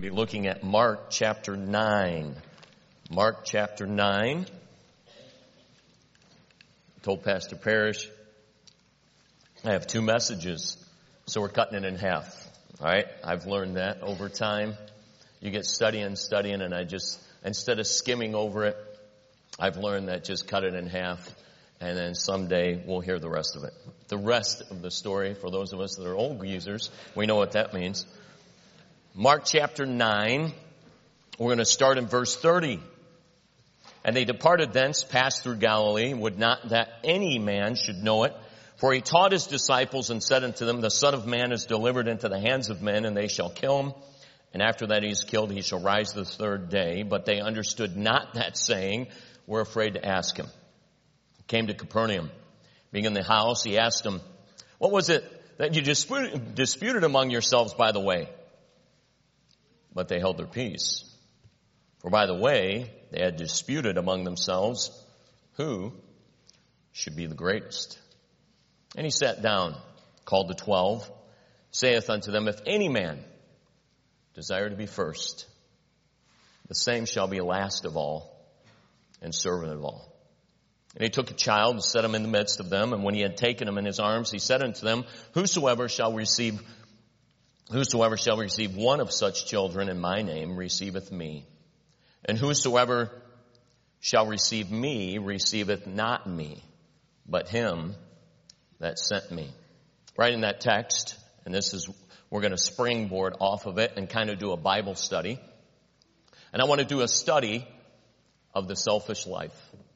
going to be looking at Mark chapter 9. Mark chapter 9. I told Pastor Parrish I have two messages, so we're cutting it in half. All right? I've learned that over time. You get studying, and I just, instead of skimming over it, I've learned that just cut it in half, and then someday we'll hear the rest of it. The rest of the story, for those of us that are old users, we know what that means. Mark chapter 9, we're going to start in verse 30. And they departed thence, passed through Galilee, would not that any man should know it. For he taught his disciples and said unto them, the Son of Man is delivered into the hands of men, and they shall kill him. And after that he is killed, he shall rise the third day. But they understood not that saying, were afraid to ask him. He came to Capernaum. Being in the house, he asked them, what was it that you disputed among yourselves by the way? But they held their peace. For by the way, they had disputed among themselves who should be the greatest. And he sat down, called the 12, saith unto them, if any man desire to be first, the same shall be last of all and servant of all. And he took a child and set him in the midst of them. And when he had taken him in his arms, he said unto them, Whosoever shall receive one of such children in my name receiveth me. And whosoever shall receive me receiveth not me, but him that sent me. Right in that text, and we're going to springboard off of it and kind of do a Bible study. And I want to do a study of the selfish life.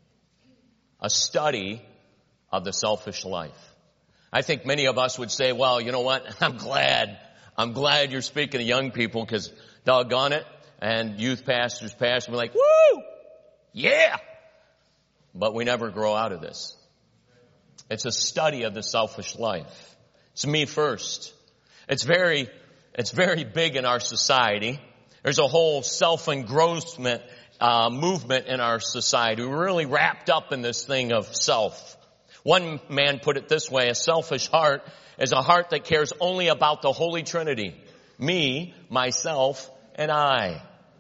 A study of the selfish life. I think many of us would say, well, you know what? I'm glad you're speaking to young people because doggone it. And youth pastors we're like, woo! Yeah! But we never grow out of this. It's a study of the selfish life. It's me first. It's very big in our society. There's a whole self-engrossment movement in our society. We're really wrapped up in this thing of self. One man put it this way, a selfish heart is a heart that cares only about the Holy Trinity. Me, myself, and I.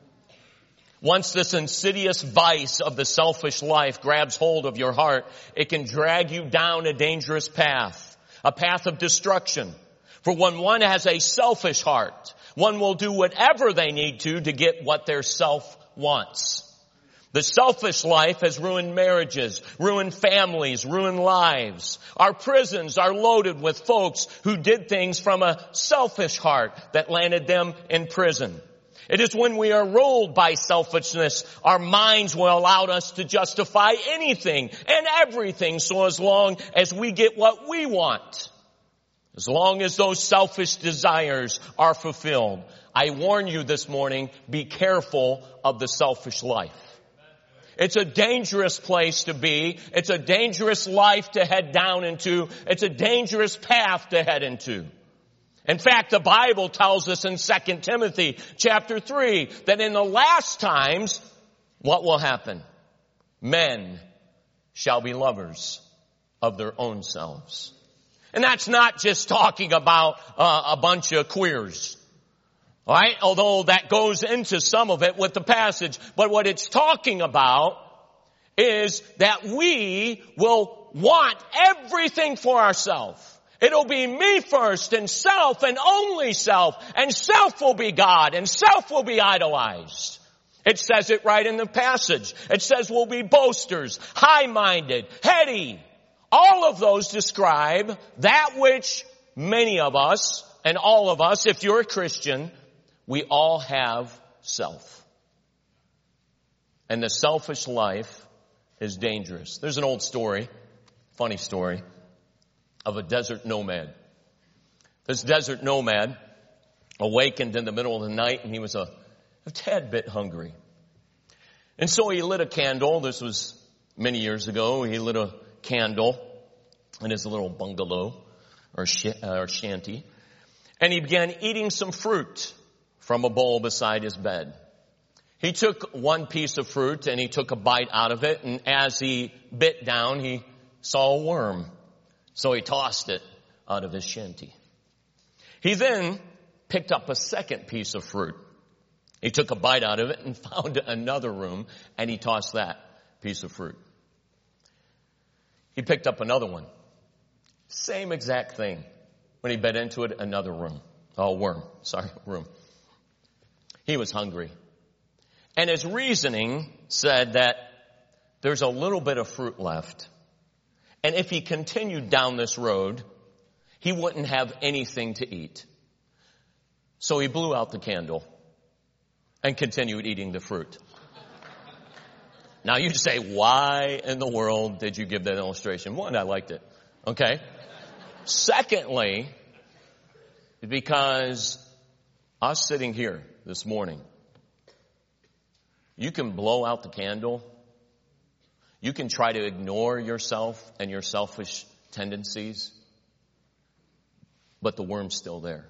Once this insidious vice of the selfish life grabs hold of your heart, it can drag you down a dangerous path, a path of destruction. For when one has a selfish heart, one will do whatever they need to get what their self wants. The selfish life has ruined marriages, ruined families, ruined lives. Our prisons are loaded with folks who did things from a selfish heart that landed them in prison. It is when we are ruled by selfishness, our minds will allow us to justify anything and everything so as long as we get what we want. As long as those selfish desires are fulfilled. I warn you this morning, be careful of the selfish life. It's a dangerous place to be. It's a dangerous life to head down into. It's a dangerous path to head into. In fact, the Bible tells us in 2 Timothy chapter 3 that in the last times, what will happen? Men shall be lovers of their own selves. And that's not just talking about a bunch of queers. All right? Although that goes into some of it with the passage. But what it's talking about is that we will want everything for ourselves. It'll be me first and self and only self. And self will be God and self will be idolized. It says it right in the passage. It says we'll be boasters, high-minded, heady. All of those describe that which many of us and all of us, if you're a Christian, we all have self. And the selfish life is dangerous. There's an old story, funny story, of a desert nomad. This desert nomad awakened in the middle of the night and he was a tad bit hungry. And so he lit a candle. This was many years ago. He lit a candle in his little bungalow or shanty. And he began eating some fruit from a bowl beside his bed. He took one piece of fruit and he took a bite out of it. And as he bit down, he saw a worm. So he tossed it out of his shanty. He then picked up a second piece of fruit He took a bite out of it and found another room, and he tossed that piece of fruit. He picked up another one. Same exact thing. When he bit into it, another room. Worm. He was hungry. And his reasoning said that there's a little bit of fruit left. And if he continued down this road, he wouldn't have anything to eat. So he blew out the candle and continued eating the fruit. Now you say, why in the world did you give that illustration? One, I liked it. Okay. Secondly, because us sitting here this morning, you can blow out the candle. You can try to ignore yourself and your selfish tendencies, but the worm's still there.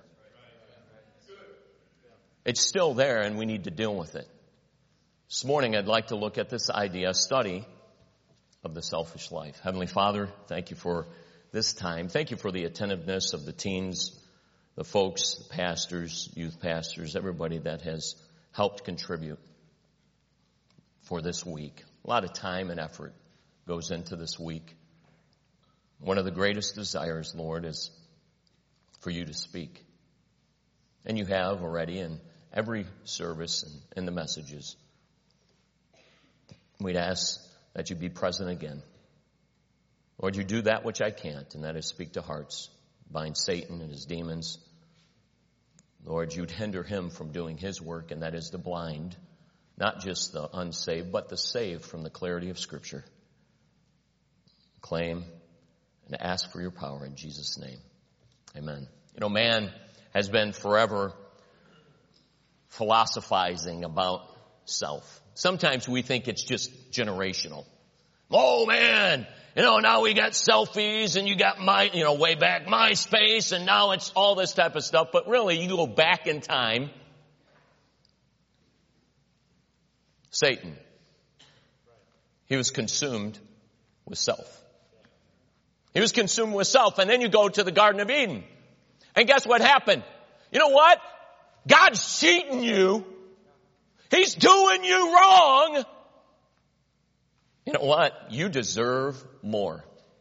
It's still there, and we need to deal with it. This morning, I'd like to look at this idea, study of the selfish life. Heavenly Father, thank you for this time. Thank you for the attentiveness of the teens, the folks, the pastors, youth pastors, everybody that has helped contribute for this week. A lot of time and effort goes into this week. One of the greatest desires, Lord, is for you to speak. And you have already in every service and in the messages. We'd ask that you be present again. Lord, you do that which I can't, and that is speak to hearts, bind Satan and his demons. Lord, you'd hinder him from doing his work, and that is to blind, not just the unsaved, but the saved from the clarity of Scripture. Claim and ask for your power in Jesus' name. Amen. You know, man has been forever philosophizing about self. Sometimes we think it's just generational. Oh man, now we got selfies and you got way back MySpace and now it's all this type of stuff. But really, you go back in time. Satan, he was consumed with self. He was consumed with self. And then you go to the Garden of Eden. And guess what happened? You know what? God's cheating you. He's doing you wrong. You know what? You deserve more.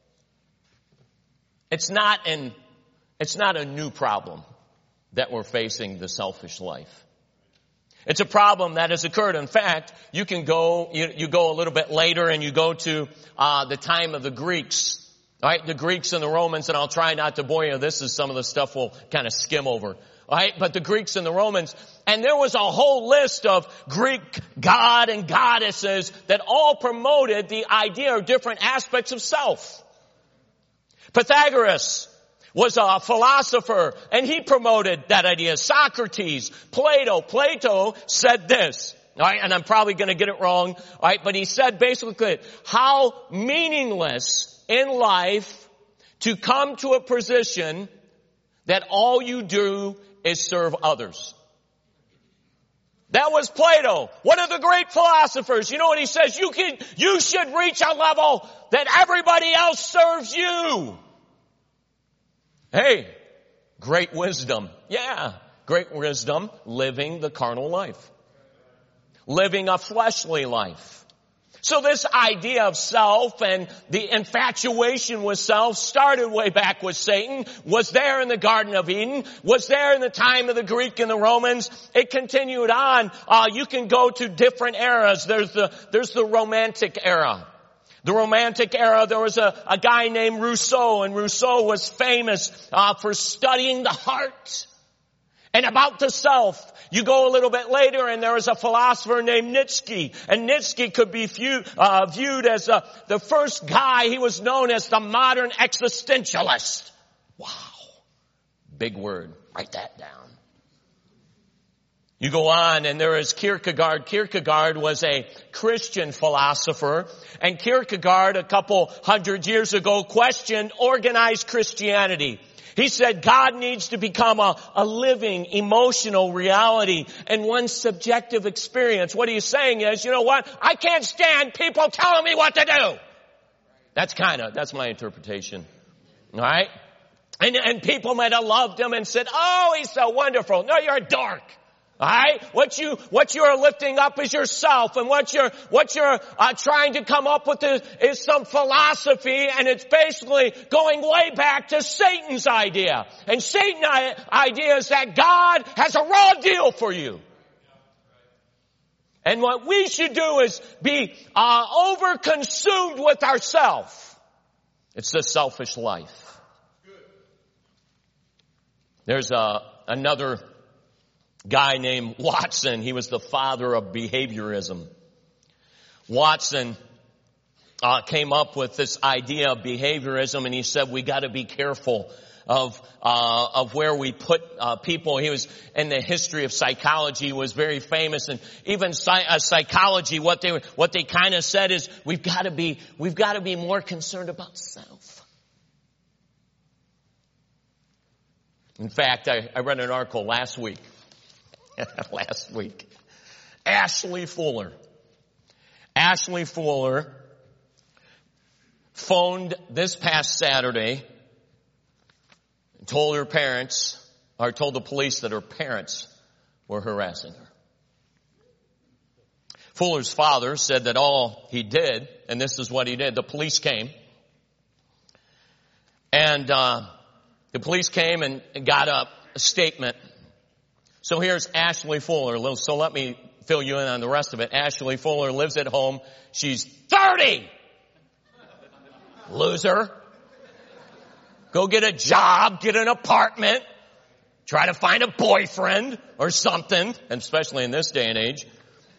It's not a new problem that we're facing, the selfish life. It's a problem that has occurred. In fact, you can go, you go a little bit later and you go to the time of the Greeks. All right, the Greeks and the Romans, and I'll try not to bore you. This is some of the stuff we'll kind of skim over. All right, but the Greeks and the Romans, and there was a whole list of Greek god and goddesses that all promoted the idea of different aspects of self. Pythagoras was a philosopher, and he promoted that idea. Socrates, Plato said this. All right, and I'm probably going to get it wrong. All right, but he said basically how meaningless in life to come to a position that all you do is serve others. That was Plato, one of the great philosophers. You know what he says? You should reach a level that everybody else serves you. Hey, great wisdom. Yeah, great wisdom, living the carnal life. Living a fleshly life. So this idea of self and the infatuation with self started way back with Satan, was there in the Garden of Eden, was there in the time of the Greek and the Romans. It continued on. You can go to different eras. There's the Romantic era. The Romantic era, there was a guy named Rousseau, and Rousseau was famous for studying the heart and about the self. You go a little bit later and there was a philosopher named Nietzsche. And Nietzsche could be viewed as the first guy. He was known as the modern existentialist. Wow. Big word. Write that down. You go on and there is Kierkegaard. Kierkegaard was a Christian philosopher. And Kierkegaard, a couple hundred years ago, questioned organized Christianity. He said God needs to become a living, emotional reality and one subjective experience. What he's saying is, you know what? I can't stand people telling me what to do. That's my interpretation. All right? And people might have loved him and said, oh, he's so wonderful. No, you're a dork. Alright? What you are lifting up is yourself, and what you're trying to come up with is some philosophy, and it's basically going way back to Satan's idea. And Satan's idea is that God has a raw deal for you. And what we should do is be overconsumed with ourselves. It's the selfish life. There's another guy named Watson. He was the father of behaviorism. Watson came up with this idea of behaviorism, and he said we got to be careful of where we put people. He was in the history of psychology, was very famous, and even psychology. What they kind of said is we've got to be more concerned about self. In fact, I read an article last week. Ashley Fuller phoned this past Saturday and told the police that her parents were harassing her. Fuller's father said that all he did, and this is what he did, the police came, and the police came and got a statement. So here's Ashley Fuller. So let me fill you in on the rest of it. Ashley Fuller lives at home. She's 30. Loser. Go get a job, get an apartment, try to find a boyfriend or something, and especially in this day and age.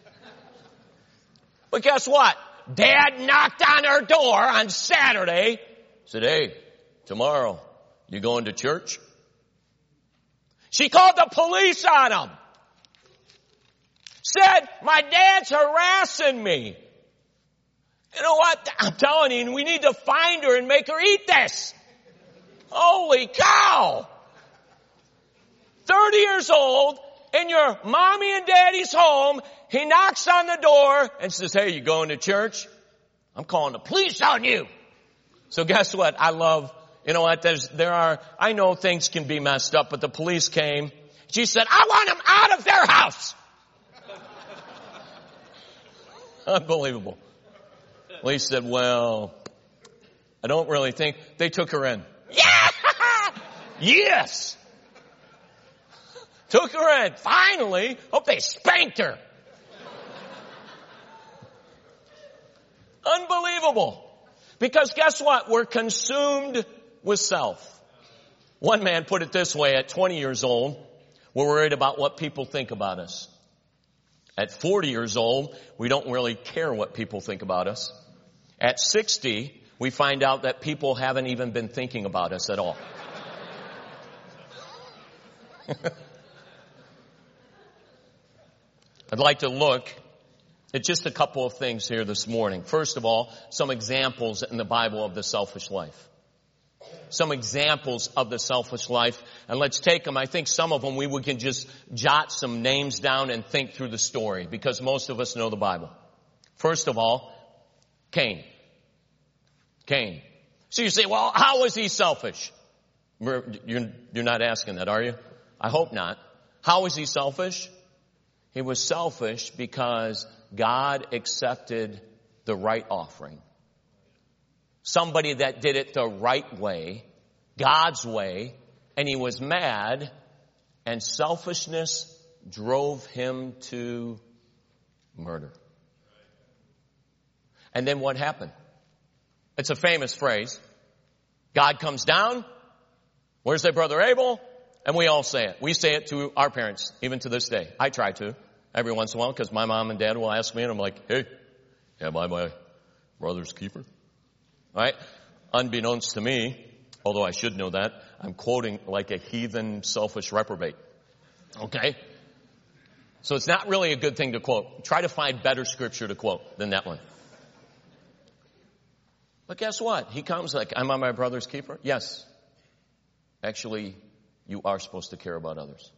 But guess what? Dad knocked on her door on Saturday, said, "Hey, tomorrow, you going to church?" She called the police on him. Said, "My dad's harassing me." You know what? I'm telling you, we need to find her and make her eat this. Holy cow. 30 years old, in your mommy and daddy's home, he knocks on the door and says, "Hey, you going to church? I'm calling the police on you." So guess what? You know what? I know things can be messed up, but the police came. She said, "I want them out of their house." Unbelievable. Police said, "Well, I don't really think." They took her in. Yeah! Yes! Took her in. Finally. Hope they spanked her. Unbelievable. Because guess what? We're consumed with self. One man put it this way: at 20 years old, we're worried about what people think about us. At 40 years old, we don't really care what people think about us. At 60, we find out that people haven't even been thinking about us at all. I'd like to look at just a couple of things here this morning. First of all, some examples in the Bible of the selfish life. Some examples of the selfish life. And let's take them. I think some of them we can just jot some names down and think through the story, because most of us know the Bible. First of all, Cain. So you say, well, how was he selfish? You're not asking that, are you? I hope not. How was he selfish? He was selfish because God accepted the right offering. Somebody that did it the right way, God's way, and he was mad, and selfishness drove him to murder. And then what happened? It's a famous phrase. God comes down. Where's their brother Abel? And we all say it. We say it to our parents, even to this day. I try to every once in a while, because my mom and dad will ask me, and I'm like, "Hey, am I my brother's keeper?" All right? Unbeknownst to me, although I should know that, I'm quoting like a heathen, selfish reprobate. Okay? So it's not really a good thing to quote. Try to find better scripture to quote than that one. But guess what? He comes like, "Am I my brother's keeper?" Yes. Actually, you are supposed to care about others.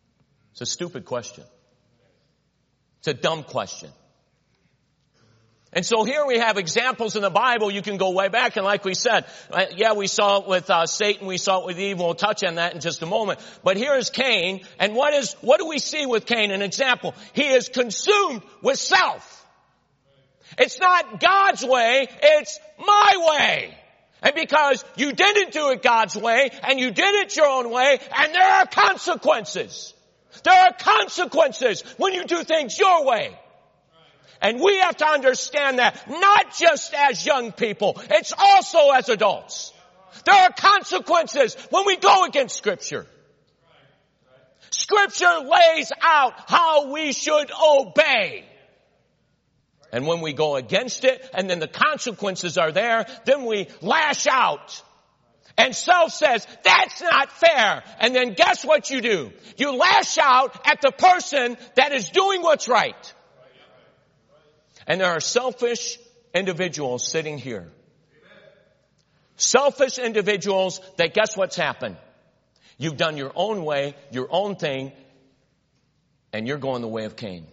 It's a stupid question. It's a dumb question. And so here we have examples in the Bible. You can go way back, and like we said, we saw it with Satan, we saw it with Eve. We'll touch on that in just a moment. But here is Cain, and what do we see with Cain? An example. He is consumed with self. It's not God's way, it's my way. And because you didn't do it God's way, and you did it your own way, and there are consequences. There are consequences when you do things your way. And we have to understand that, not just as young people, it's also as adults. There are consequences when we go against Scripture. Scripture lays out how we should obey. And when we go against it, and then the consequences are there, then we lash out. And self says, that's not fair. And then guess what you do? You lash out at the person that is doing what's right. And there are selfish individuals sitting here. Selfish individuals that guess what's happened? You've done your own way, your own thing, and you're going the way of Cain.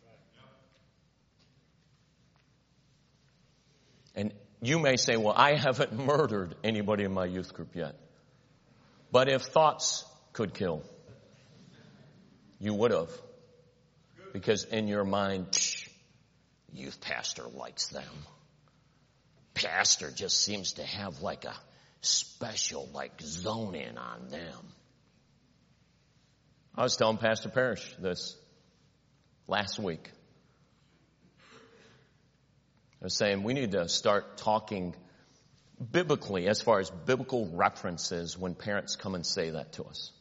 And you may say, well, I haven't murdered anybody in my youth group yet. But if thoughts could kill, you would have. Because in your mind, youth pastor likes them. Pastor just seems to have like a special zone in on them. I was telling Pastor Parrish this last week. I was saying we need to start talking biblically as far as biblical references when parents come and say that to us.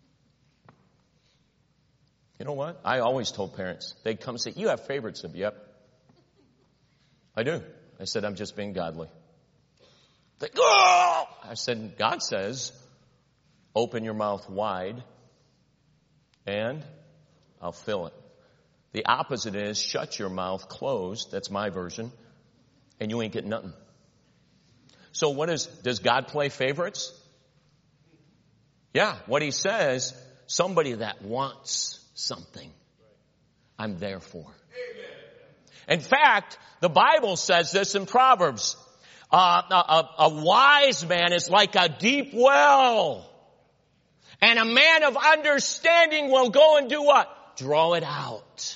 You know what? I always told parents, they'd come and say, you have favorites of, yep. I do. I said, I'm just being godly. They go, oh! I said, God says, open your mouth wide and I'll fill it. The opposite is shut your mouth closed. That's my version. And you ain't getting nothing. So does God play favorites? Yeah. What he says, somebody that wants something, I'm there for. In fact, the Bible says this in Proverbs. A wise man is like a deep well. And a man of understanding will go and do what? Draw it out.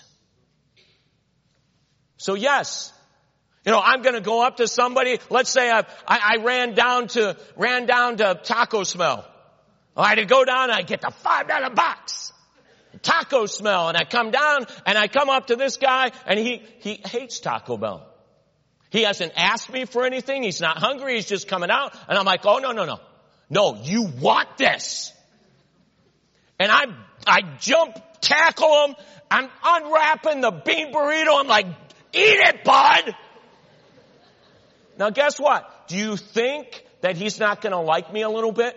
So yes, I'm going to go up to somebody. Let's say I ran down to Taco Smell. I had to go down and I get the $5 box. Taco Smell. And I come down and I come up to this guy and he hates Taco Bell. He hasn't asked me for anything. He's not hungry. He's just coming out. And I'm like, oh, no. No, you want this. And I jump, tackle him. I'm unwrapping the bean burrito. I'm like, eat it, bud. Now guess what? Do you think that he's not going to like me a little bit?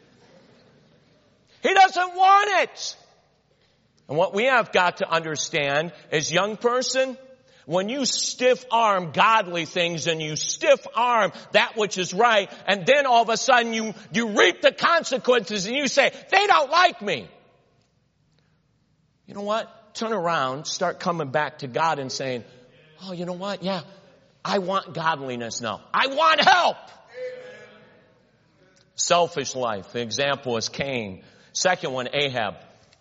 He doesn't want it. And what we have got to understand is, young person, when you stiff arm godly things and you stiff arm that which is right, and then all of a sudden you reap the consequences and you say, they don't like me. You know what? Turn around, start coming back to God and saying, oh, you know what? Yeah, I want godliness now. I want help. Selfish life. The example is Cain. Second one, Ahab.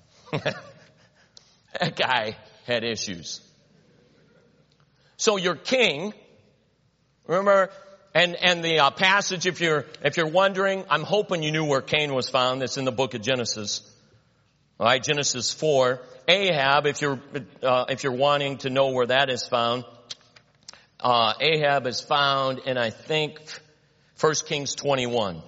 That guy had issues. So your king, remember, and the passage, if you're wondering, I'm hoping you knew where Cain was found. It's in the book of Genesis. All right, Genesis 4. Ahab, if you're wanting to know where that is found, Ahab is found in, I think, 1 Kings 21.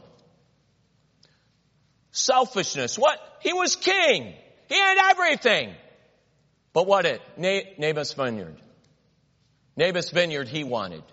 Selfishness. What? He was king. He had everything. But what Naboth's vineyard. Naboth's vineyard he wanted.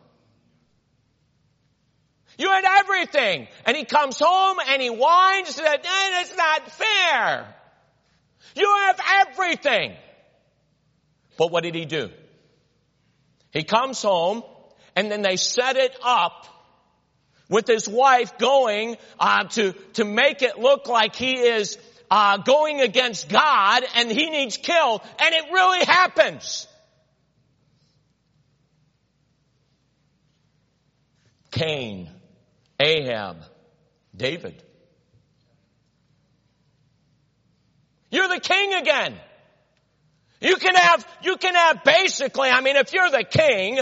You had everything. And he comes home and he whines that it's not fair. You have everything. But what did he do? He comes home and then they set it up with his wife going to make it look like he is going against God and he needs killed. And it really happens. Cain, Ahab, David. You're the king again. You can have basically, I mean, if you're the king,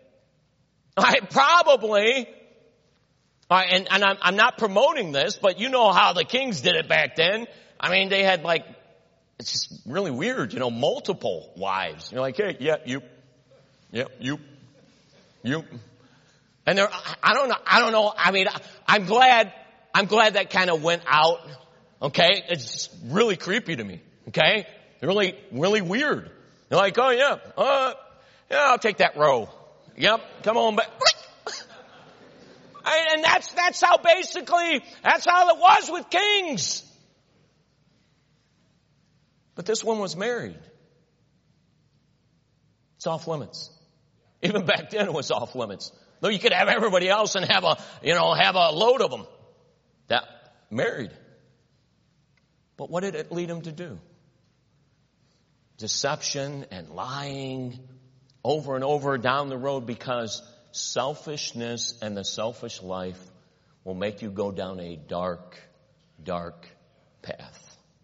I'm not promoting this, but you know how the kings did it back then. I mean, they had it's just really weird, multiple wives. You're like, hey, yeah, you. And I don't know. I mean, I'm glad that kind of went out. Okay. It's really creepy to me. Okay. Really, really weird. They're like, oh yeah, I'll take that row. Yep. Come on back. And that's how it was with kings. But this one was married. It's off limits. Even back then it was off limits. Though you could have everybody else and have a load of them. That married. But what did it lead him to do? Deception and lying over and over down the road, because selfishness and the selfish life will make you go down a dark, dark path.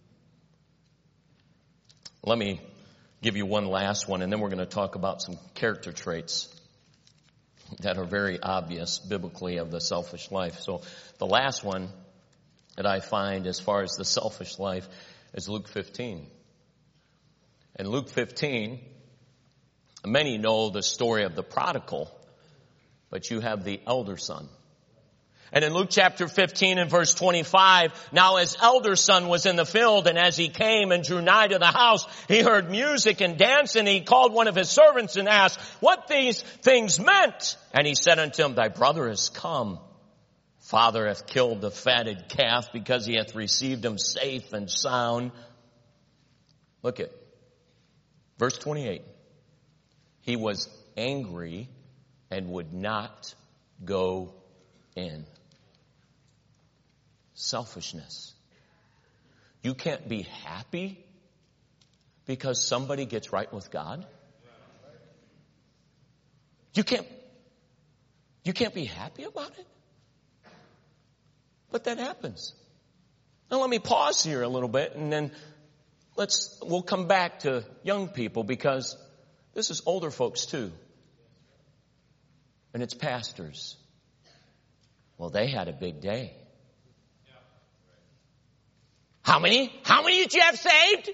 Let me give you one last one, and then we're going to talk about some character traits that are very obvious biblically of the selfish life. So the last one that I find as far as the selfish life is Luke 15. In Luke 15, many know the story of the prodigal, but you have the elder son. And in Luke chapter 15 and verse 25, now his elder son was in the field, and as he came and drew nigh to the house, he heard music and dancing. He called one of his servants and asked what these things meant. And he said unto him, thy brother is come. Father hath killed the fatted calf, because he hath received him safe and sound. Look at verse 28. He was angry and would not go in. Selfishness. You can't be happy because somebody gets right with God. You can't be happy about it. But that happens. Now let me pause here a little bit, and then we'll come back to young people, because this is older folks too. And it's pastors. Well, they had a big day. How many did you have saved?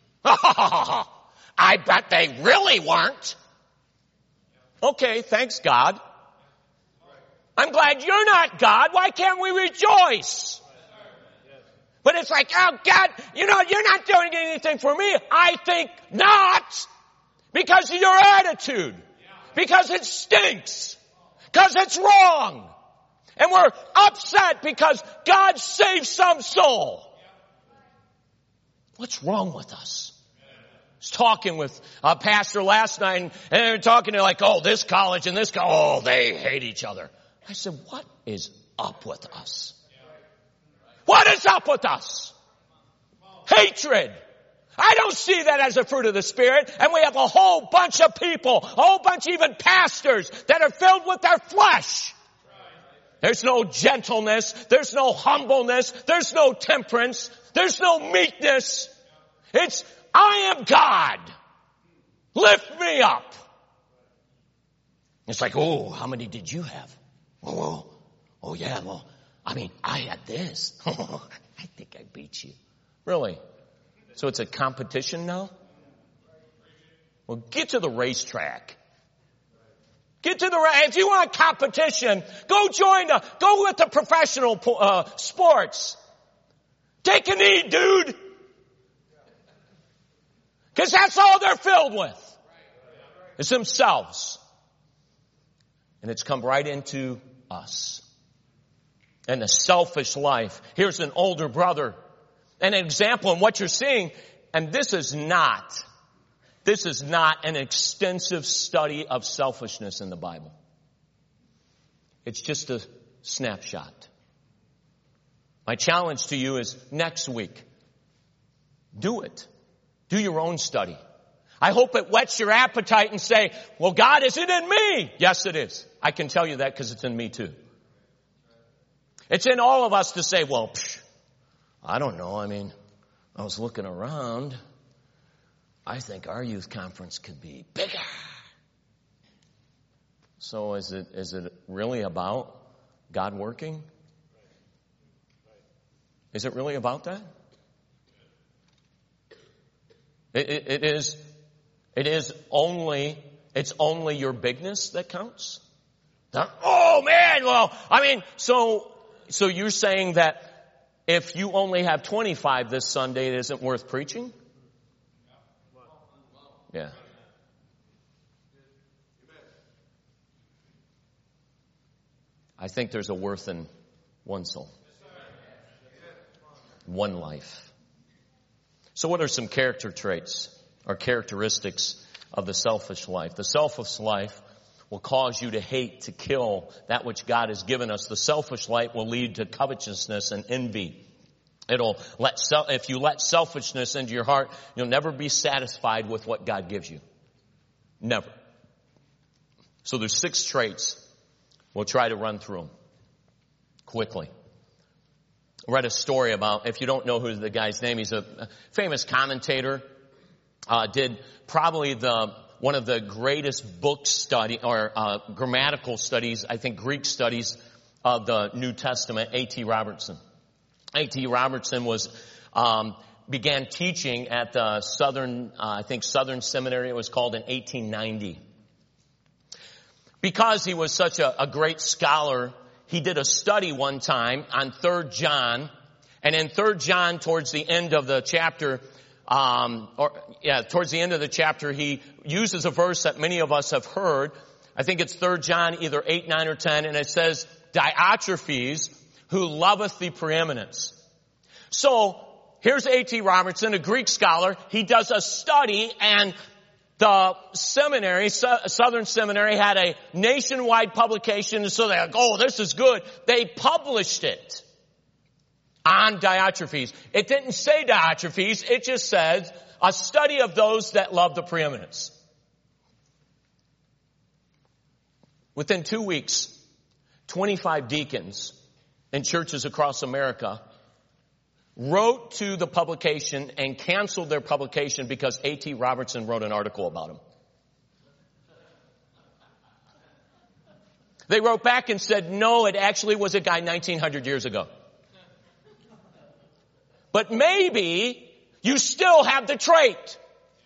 I bet they really weren't. Okay, thanks God. I'm glad you're not God. Why can't we rejoice? But it's like, oh God, you're not doing anything for me. I think not. Because of your attitude. Because it stinks. Because it's wrong. And we're upset because God saved some soul. What's wrong with us? I was talking with a pastor last night, and they were talking to this college and this college. Oh, they hate each other. I said, what is up with us? What is up with us? Hatred. I don't see that as a fruit of the Spirit. And we have a whole bunch of people, a whole bunch even pastors that are filled with their flesh. There's no gentleness. There's no humbleness. There's no temperance. There's no meekness. It's, I am God. Lift me up. It's like, oh, how many did you have? Oh yeah, well, I had this. I think I beat you. Really? So it's a competition now? Well, get to the racetrack. If you want competition, go with the professional sports. Take a knee, dude. Because that's all they're filled with. It's themselves. And it's come right into us. And the selfish life. Here's an older brother. An example in what you're seeing. And this is not an extensive study of selfishness in the Bible. It's just a snapshot. My challenge to you is next week, do it. Do your own study. I hope it whets your appetite and say, well, God, is it in me? Yes, it is. I can tell you that because it's in me too. It's in all of us to say, well, I don't know. I mean, I was looking around. I think our youth conference could be bigger. So is it really about God working? Is it really about that? It's only your bigness that counts? Oh man, well, I mean, so you're saying that if you only have 25 this Sunday, it isn't worth preaching? Yeah. I think there's a worth in one soul. One life. So what are some character traits or characteristics of the selfish life? The selfish life will cause you to hate, to kill that which God has given us. The selfish life will lead to covetousness and envy. If you let selfishness into your heart, you'll never be satisfied with what God gives you. Never. So there's 6 traits. We'll try to run through them quickly. I read a story about, if you don't know who the guy's name, he's a famous commentator, did probably one of the greatest book study or grammatical studies, I think Greek studies of the New Testament, A.T. Robertson. A.T. Robertson began teaching at the Southern Seminary. It was called in 1890. Because he was such a great scholar, he did a study one time on 3 John. And in 3 John, towards the end of the chapter, he uses a verse that many of us have heard. I think it's 3 John, either 8, 9, or 10. And it says, Diotrephes, who loveth the preeminence. So, here's A.T. Robertson, a Greek scholar. He does a study, and the seminary, Southern Seminary, had a nationwide publication, so they're like, oh, this is good. They published it on Diotrephes. It didn't say Diotrephes, it just says a study of those that love the preeminence. Within 2 weeks, 25 deacons in churches across America wrote to the publication and canceled their publication because A.T. Robertson wrote an article about him. They wrote back and said, no, it actually was a guy 1900 years ago. But maybe you still have the trait.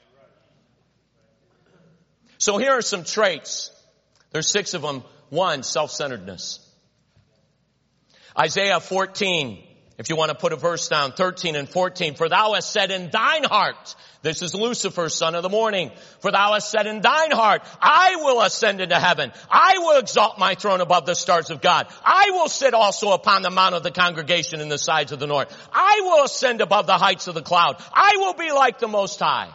So here are some traits. There's 6 of them. 1, self-centeredness. Isaiah 14. If you want to put a verse down, 13 and 14. For thou hast said in thine heart, this is Lucifer, son of the morning. For thou hast said in thine heart, I will ascend into heaven. I will exalt my throne above the stars of God. I will sit also upon the mount of the congregation in the sides of the north. I will ascend above the heights of the cloud. I will be like the Most High.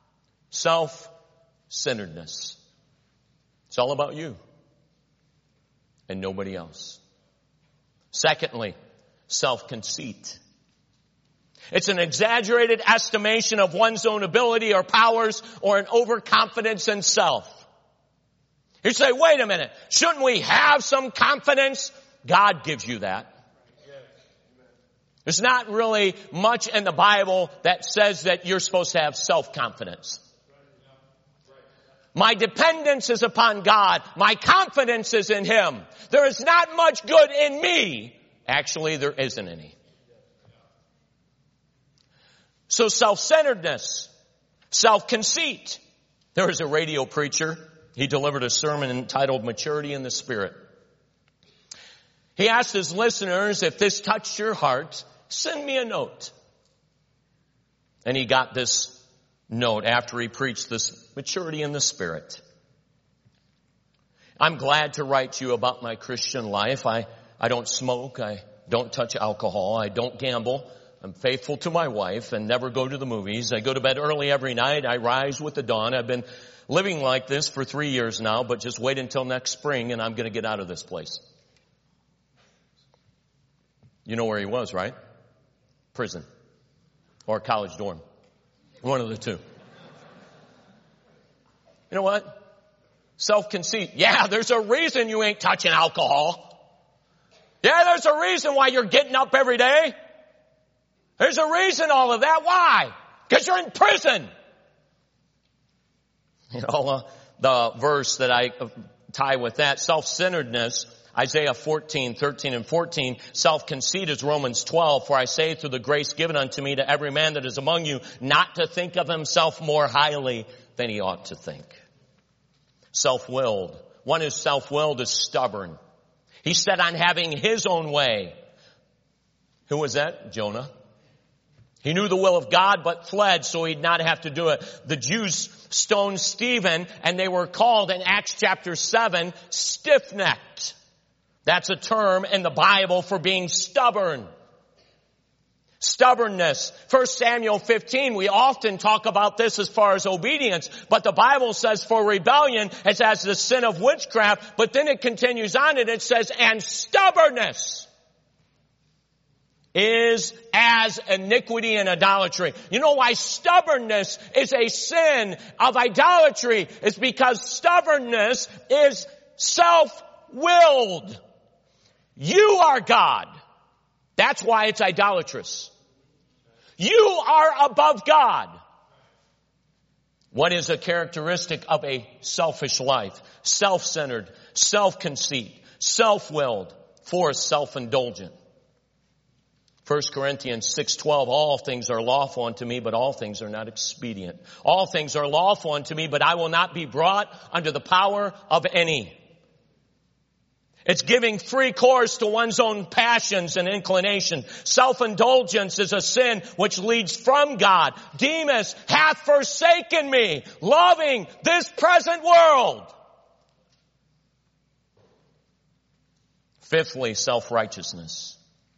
Self-centeredness. It's all about you and nobody else. Secondly, self-conceit. It's an exaggerated estimation of one's own ability or powers, or an overconfidence in self. You say, wait a minute, shouldn't we have some confidence? God gives you that. There's not really much in the Bible that says that you're supposed to have self-confidence. My dependence is upon God. My confidence is in Him. There is not much good in me. Actually, there isn't any. So self-centeredness, self-conceit. There was a radio preacher. He delivered a sermon entitled Maturity in the Spirit. He asked his listeners, if this touched your heart, send me a note. And he got this note after he preached this maturity in the Spirit. I'm glad to write you about my Christian life. I don't smoke. I don't touch alcohol. I don't gamble. I'm faithful to my wife and never go to the movies. I go to bed early every night. I rise with the dawn. I've been living like this for 3 years now, but just wait until next spring and I'm going to get out of this place. You know where he was, right? Prison or college dorm. One of the two. You know what? Self-conceit. Yeah, there's a reason you ain't touching alcohol. Yeah, there's a reason why you're getting up every day. There's a reason all of that. Why? Because you're in prison. You know, the verse that I tie with that, self-centeredness, Isaiah 14:13 and 14, self-conceit is Romans 12, for I say through the grace given unto me to every man that is among you, not to think of himself more highly than he ought to think. Self-willed. One who's self-willed is stubborn. He's set on having his own way. Who was that? Jonah. He knew the will of God but fled so he'd not have to do it. The Jews stoned Stephen and they were called in Acts chapter 7 stiff-necked. That's a term in the Bible for being stubborn. Stubbornness. 1 Samuel 15, we often talk about this as far as obedience, but the Bible says for rebellion, it's as the sin of witchcraft, but then it continues on and it says, and stubbornness is as iniquity and idolatry. You know why stubbornness is a sin of idolatry? It's because stubbornness is self-willed. You are God. That's why it's idolatrous. You are above God. What is a characteristic of a selfish life? Self-centered, self-conceit, self-willed, fourth, self-indulgent. 1 Corinthians 6:12, all things are lawful unto me, but all things are not expedient. All things are lawful unto me, but I will not be brought under the power of any. It's giving free course to one's own passions and inclination. Self-indulgence is a sin which leads from God. Demas hath forsaken me, loving this present world. Fifthly, self-righteousness.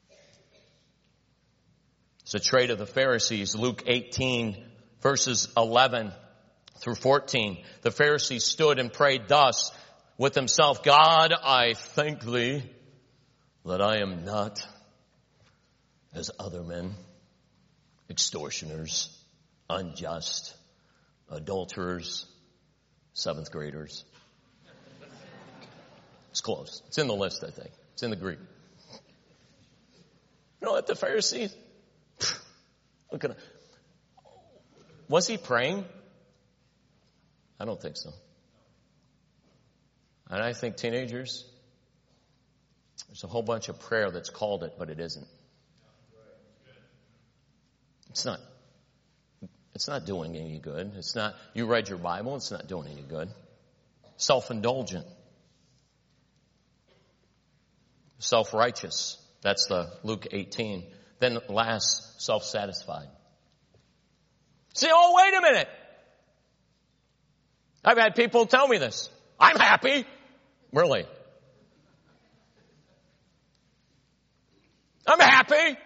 It's a trait of the Pharisees. Luke 18, verses 11 through 14. The Pharisee stood and prayed thus with himself, God, I thank thee that I am not as other men, extortioners, unjust, adulterers, seventh graders. It's close. It's in the list, I think. It's in the Greek. You know what the Pharisees? Look at him. Was he praying? I don't think so. And I think teenagers, there's a whole bunch of prayer that's called it, but it isn't. It's not doing any good. It's not, you read your Bible, it's not doing any good. Self-indulgent. Self-righteous. That's the Luke 18. Then last, self-satisfied. See, oh, wait a minute. I've had people tell me this. I'm happy. Really? I'm happy.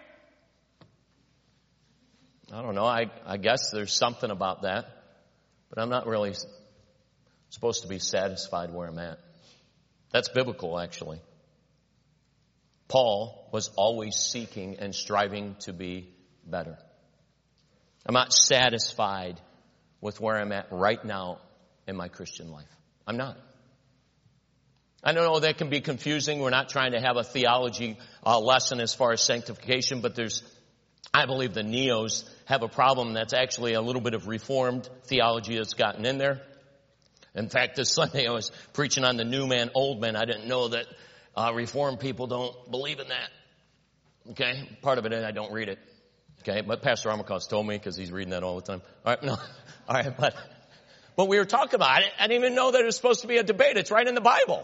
I don't know. I guess there's something about that. But I'm not really supposed to be satisfied where I'm at. That's biblical, actually. Paul was always seeking and striving to be better. I'm not satisfied with where I'm at right now in my Christian life. I'm not. I don't know, that can be confusing. We're not trying to have a theology lesson as far as sanctification, but I believe the neos have a problem that's actually a little bit of Reformed theology that's gotten in there. In fact, this Sunday I was preaching on the new man, old man. I didn't know that Reformed people don't believe in that. Okay? Part of it is I don't read it. Okay? But Pastor Armacost told me because he's reading that all the time. All right, no. All right, but we were talking about it. I didn't even know that it was supposed to be a debate. It's right in the Bible.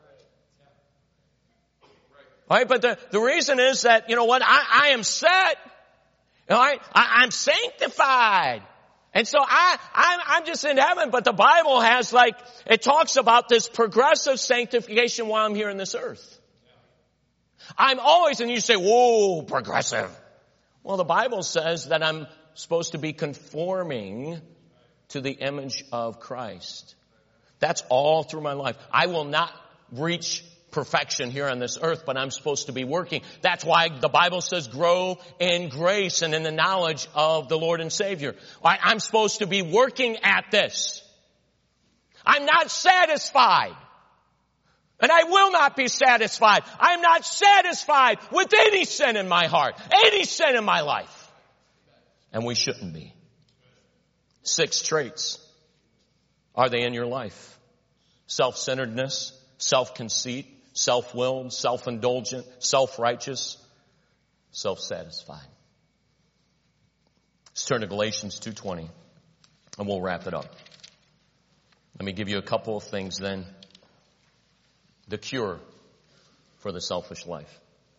All right, but the reason is that, you know what, I am set. All right, I'm sanctified. And so I'm just in heaven, but the Bible has it talks about this progressive sanctification while I'm here on this earth. I'm always, and you say, whoa, progressive. Well, the Bible says that I'm supposed to be conforming to the image of Christ. That's all through my life. I will not reach perfection here on this earth, but I'm supposed to be working. That's why the Bible says grow in grace and in the knowledge of the Lord and Savior. I'm supposed to be working at this. I'm not satisfied. And I will not be satisfied. I'm not satisfied with any sin in my heart, any sin in my life. And we shouldn't be. 6 traits. Are they in your life? Self-centeredness, self-conceit, self-willed, self-indulgent, self-righteous, self-satisfied. Let's turn to Galatians 2:20 and we'll wrap it up. Let me give you a couple of things then. The cure for the selfish life.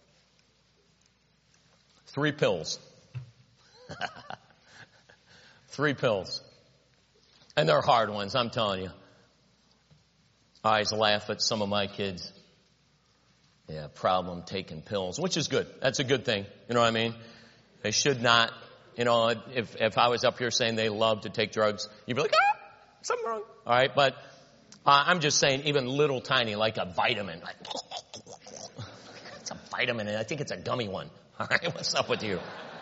3 pills. 3 pills. And they're hard ones, I'm telling you. I always laugh at some of my kids. Yeah, problem taking pills, which is good. That's a good thing. You know what I mean? They should not, if I was up here saying they love to take drugs, you'd be like, something wrong. All right, but I'm just saying even little tiny, like a vitamin. It's a vitamin, and I think it's a gummy one. All right, what's up with you?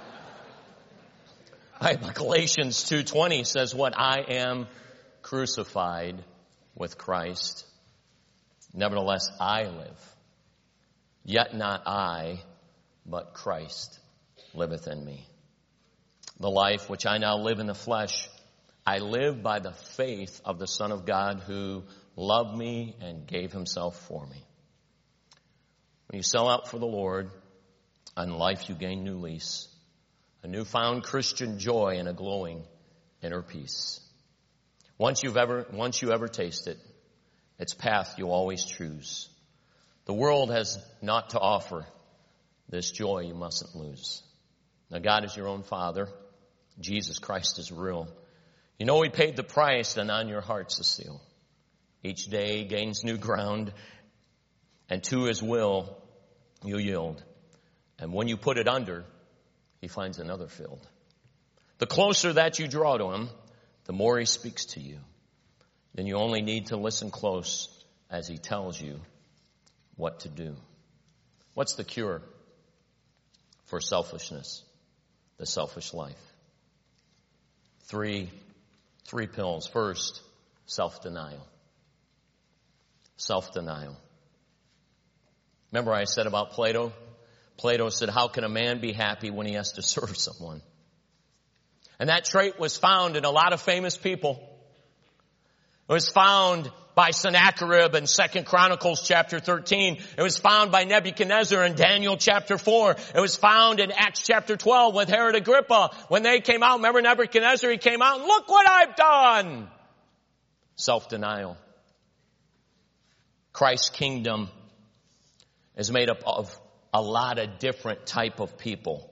All right, but Galatians 2:20 says what? I am crucified with Christ. Nevertheless, I live. Yet not I, but Christ liveth in me. The life which I now live in the flesh, I live by the faith of the Son of God who loved me and gave himself for me. When you sell out for the Lord, on life you gain new lease, a newfound Christian joy and a glowing inner peace. Once you ever taste it, its path you always choose. The world has not to offer this joy you mustn't lose. Now God is your own Father. Jesus Christ is real. You know he paid the price, and on your heart's a seal. Each day gains new ground, and to his will you yield. And when you put it under, he finds another field. The closer that you draw to him, the more he speaks to you. Then you only need to listen close as he tells you what to do. What's the cure for selfishness, the selfish life? Three pills. First, self-denial. Self-denial. Remember I said about Plato? Plato said, how can a man be happy when he has to serve someone? And that trait was found in a lot of famous people. It was found by Sennacherib in 2 Chronicles chapter 13. It was found by Nebuchadnezzar in Daniel chapter 4. It was found in Acts chapter 12 with Herod Agrippa. When they came out, remember Nebuchadnezzar, he came out and look what I've done. Self-denial. Christ's kingdom is made up of a lot of different type of people.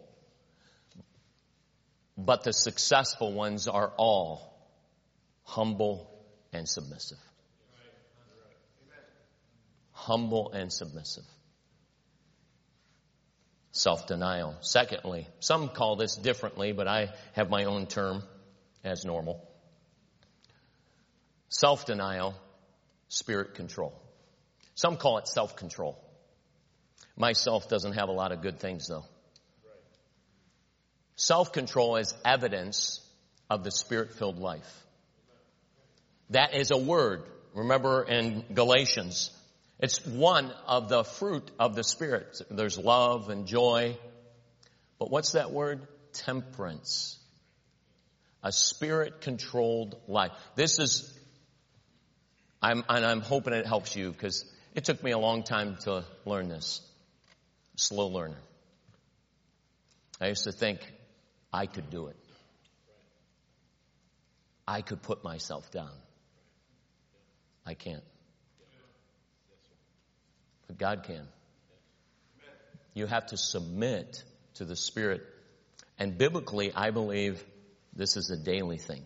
But the successful ones are all humble and submissive. Humble and submissive. Self-denial. Secondly, some call this differently, but I have my own term as normal. Self-denial, spirit control. Some call it self-control. Myself doesn't have a lot of good things though. Self-control is evidence of the spirit-filled life. That is a word. Remember in Galatians, it's one of the fruit of the Spirit. There's love and joy. But what's that word? Temperance. A spirit-controlled life. This is, I'm hoping it helps you because it took me a long time to learn this. Slow learner. I used to think I could do it. I could put myself down. I can't. But God can. You have to submit to the Spirit. And biblically, I believe this is a daily thing.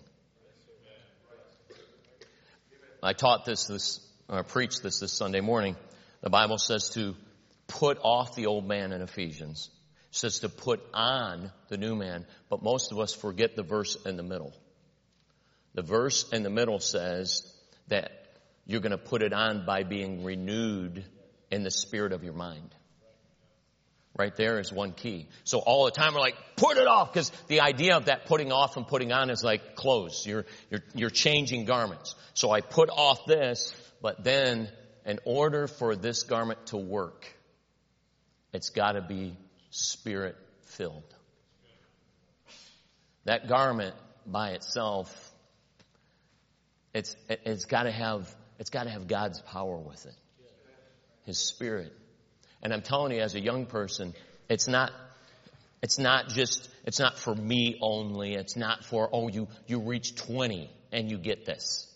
I taught preached this Sunday morning. The Bible says to put off the old man in Ephesians. It says to put on the new man. But most of us forget the verse in the middle. The verse in the middle says that you're going to put it on by being renewed in the spirit of your mind. Right there is one key. So all the time we're like, put it off, because the idea of that putting off and putting on is like clothes. You're changing garments. So I put off this, but then in order for this garment to work, it's got to be Spirit filled. That garment by itself, it's got to have God's power with it. His Spirit. And I'm telling you, as a young person, it's not for me only. It's not for, you reach 20 and you get this.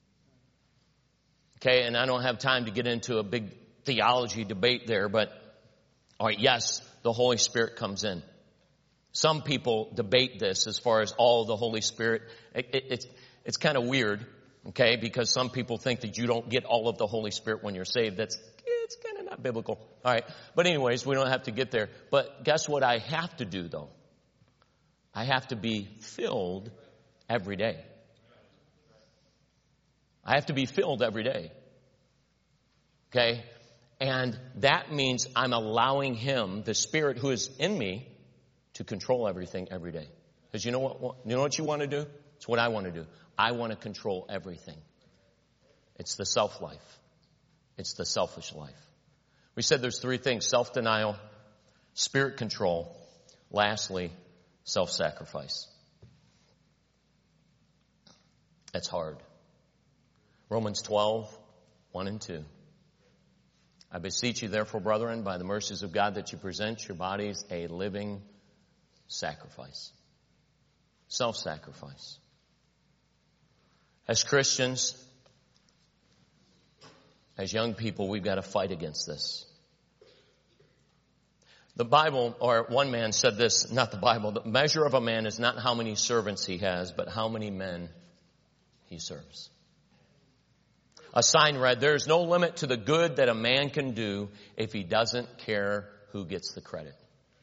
Okay, and I don't have time to get into a big theology debate there, but all right, yes, the Holy Spirit comes in. Some people debate this as far as all the Holy Spirit. It's kind of weird, okay, because some people think that you don't get all of the Holy Spirit when you're saved. It's kind of not biblical. All right. But anyways, we don't have to get there. But guess what I have to do, though? I have to be filled every day. I have to be filled every day. Okay? And that means I'm allowing Him, the Spirit who is in me, to control everything every day. Because you know what you want to do? It's what I want to do. I want to control everything. It's the self-life. It's the selfish life. We said there's three things: self-denial, spirit control, lastly, self-sacrifice. That's hard. Romans 12, 1 and 2. I beseech you, therefore, brethren, by the mercies of God, that you present your bodies a living sacrifice. Self-sacrifice. As Christians, as young people, we've got to fight against this. The Bible, or one man said this, not the Bible, the measure of a man is not how many servants he has, but how many men he serves. A sign read, there is no limit to the good that a man can do if he doesn't care who gets the credit.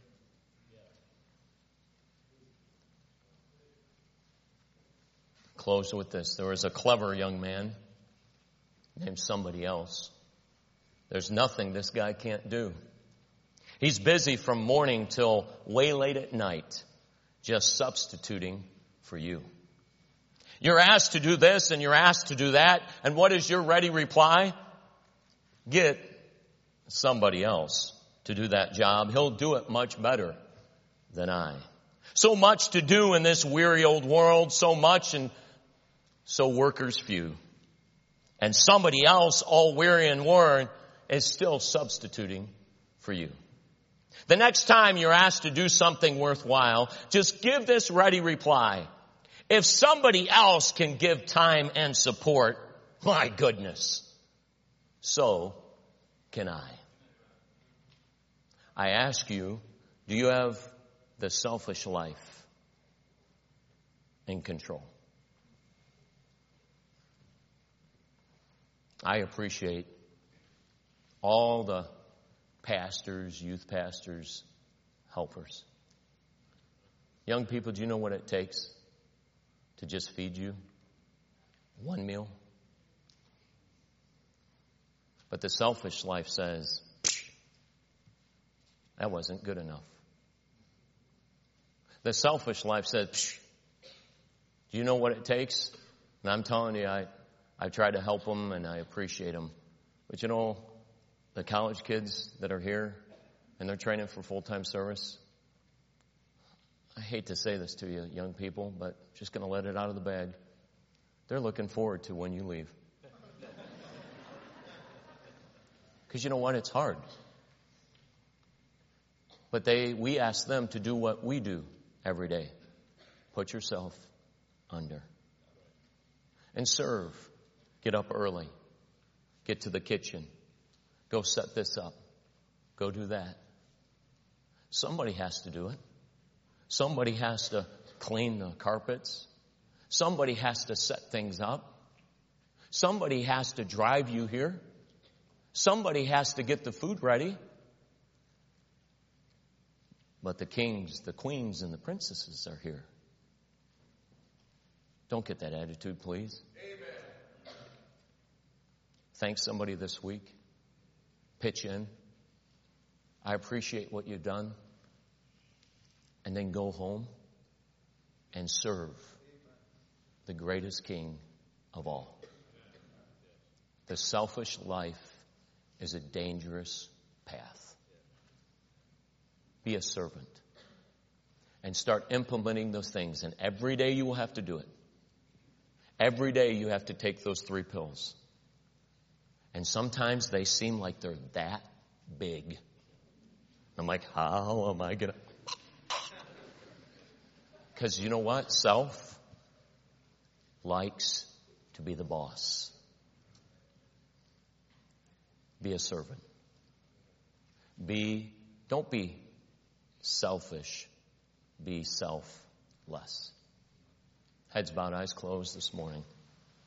Close with this. There was a clever young man named somebody else. There's nothing this guy can't do. He's busy from morning till way late at night, just substituting for you. You're asked to do this and you're asked to do that. And what is your ready reply? Get somebody else to do that job. He'll do it much better than I. So much to do in this weary old world, so much and so workers few. And somebody else, all weary and worn, is still substituting for you. The next time you're asked to do something worthwhile, just give this ready reply. If somebody else can give time and support, my goodness, so can I. I ask you, do you have the selfish life in control? I appreciate all the pastors, youth pastors, helpers. Young people, do you know what it takes to just feed you one meal? But the selfish life says, that wasn't good enough. The selfish life says, do you know what it takes? And I'm telling you, I try to help them and I appreciate them. But you know, the college kids that are here and they're training for full-time service, I hate to say this to you, young people, but just going to let it out of the bag. They're looking forward to when you leave. Because you know what? It's hard. But we ask them to do what we do every day. Put yourself under. And serve. Get up early. Get to the kitchen. Go set this up. Go do that. Somebody has to do it. Somebody has to clean the carpets. Somebody has to set things up. Somebody has to drive you here. Somebody has to get the food ready. But the kings, the queens, and the princesses are here. Don't get that attitude, please. Amen. Thank somebody this week. Pitch in. I appreciate what you've done. And then go home and serve the greatest King of all. The selfish life is a dangerous path. Be a servant. And start implementing those things. And every day you will have to do it. Every day you have to take those 3 pills. And sometimes they seem like they're that big. I'm like, how am I going to... Because you know what? Self likes to be the boss. Be a servant. Don't be selfish. Be selfless. Heads bowed, eyes closed this morning.